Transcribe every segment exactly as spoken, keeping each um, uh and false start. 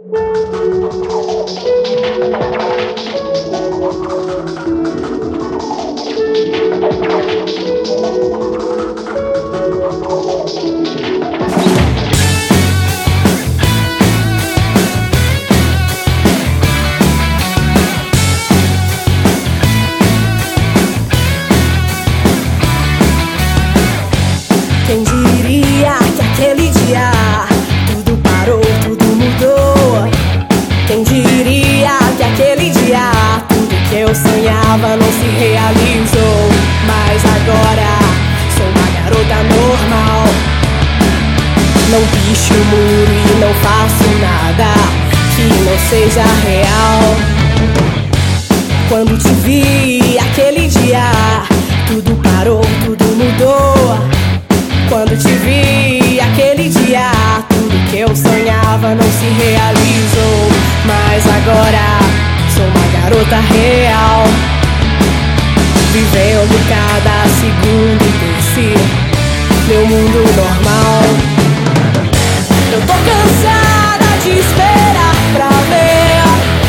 Quem diria que aquele dia tudo parou, tudo mudou? Quem diria que aquele dia tudo que eu sonhava não se realizou? Mas agora sou uma garota normal. Não picho o muro e não faço nada que não seja real. Quando te vi aquele dia, tudo parou, tudo mudou. Quando te vi aquele dia, tudo que eu sonhava não se realizou. Mas agora sou uma garota real, vivendo cada segundo desse meu mundo normal. Eu tô cansada de esperar pra ver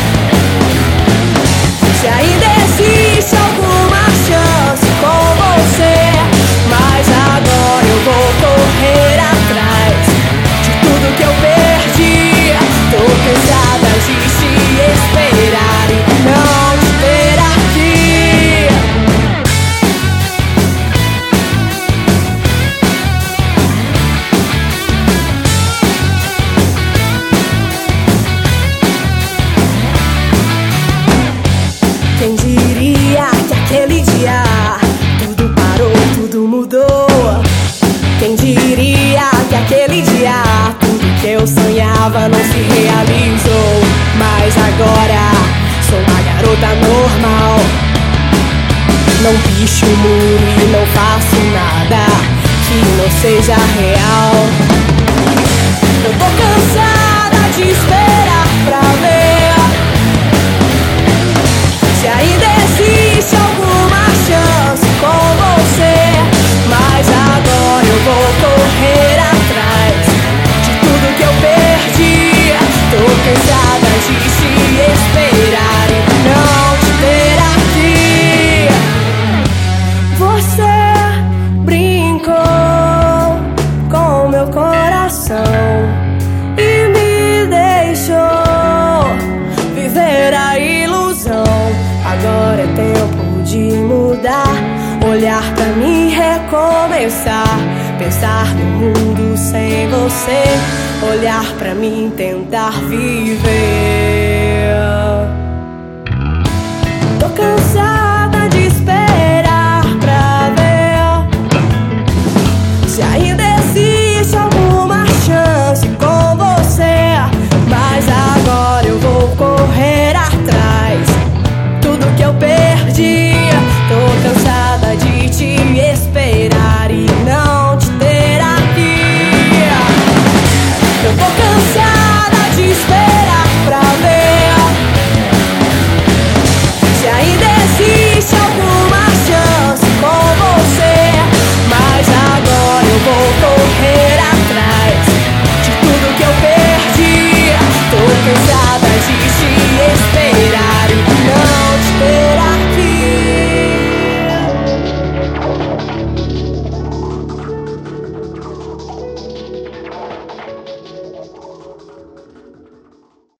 se ainda existe alguma chance com você. Mas agora eu vou correr atrás de tudo que eu perdi. Tô cansada de te esperar e não te ver aqui. Quem diria que aquele dia tudo parou, tudo mudou? Quem diria que aquele dia tudo que eu sonhava não se realizou? Mas agora sou uma garota normal. Não picho o muro e não faço nada que não seja real. Eu tô cansada de esperar pra ver se ainda existe alguma chance com você. Mas agora eu vou correr atrás de tudo que eu perdi. Tô cansada de te esperar e não te ter aqui. Você brincou com meu coração e me deixou viver a ilusão. Agora é tempo de mudar, olhar pra mim, recomeçar, pensar no mundo sem você, olhar pra mim, tentar viver.